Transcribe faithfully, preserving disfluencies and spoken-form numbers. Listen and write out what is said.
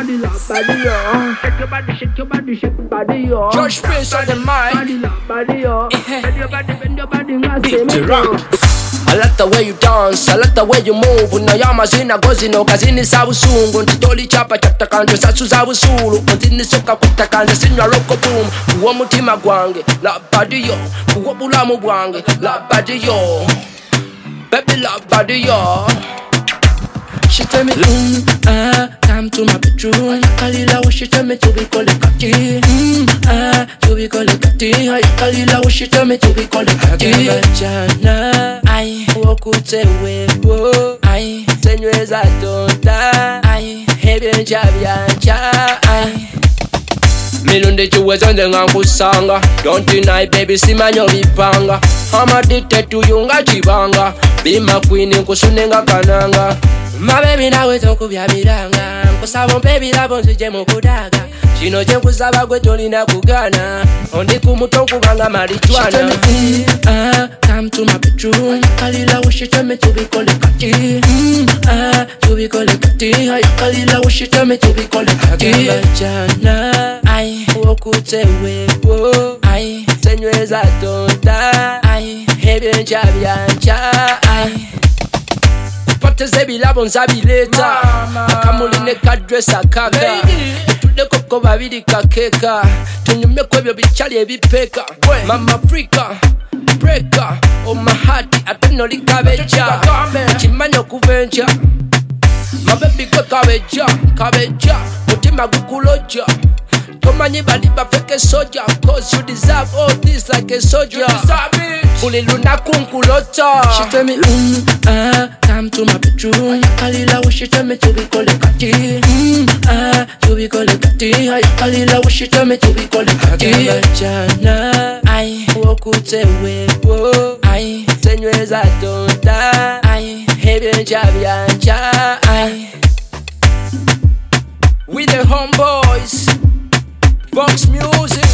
Body love, body yo. Shake your body, shake your body, shake your body yo. Josh Prince on the mic. Body love, body yo. Bend your body, bend your body, and say Beat me the rock. go. I like the way you dance, I like the way you move. Unayama zina gozi no kazini sa usungu. Ntitoli chapa chapta kanje sasu za usulu. Ntini soka kuta kanje sinywa roko boom. Kuwa mutima gwange, la body yo. Kuwa bulamu gwange, la body yo. Baby la body yo. She tell me, mm, ah, come to my bedroom. Kalila what she tell me to be called a kati. Mm, ah, to be called a kati. Kalila what she tell me to be called a kati. Jana, I walk out away. Whoa, I senyweza tonta. I hebe nchabiancha. I milunde chiweza ndenga kusanga. Don't deny baby simanyo bipanga. I'm addicted to you nga chibanga. Be my queen nkusunenga kananga. My baby nawe tokubya biranga. Nkusaba baby labo nzije mukudaga. Kino kye nkusaba gwe tolina kugana. Ondi ku muto nkubanga marijuana. Ah, come to my bedroom. Kalila what she tell me to be called a kati. Mm, ah, to be called a kati. Kalila what she tell me to be called a kati. Jana, I walk out away. Whoa, I senyweza tonta. I hebe nchabiancha. I poteze bilabo nzabileta. Akamuline kadresa kaka. Tude koko babiri kakeka. Tunyume kwebyo bichali ebipeka. Mama Africa breaker. Oh my heart atenoli kabeja. Chimanyo kuvenja. My baby kwe kabeja. Kabeja. Mutima gukuloja. Tomanyi bali bafeke soldier. Cause you deserve all this like a soldier. Uli luna kunkulota. She tell me, mm, ah, come to my bedroom. Kalila what she tell me to be called a kati. Mm, ah, to be called a kati. Kalila what she tell me to be called a kati. Jana, I walk out away. Whoa, I senyweza tonta. I hebe nchabiancha. I we the homeboys. Vox Music.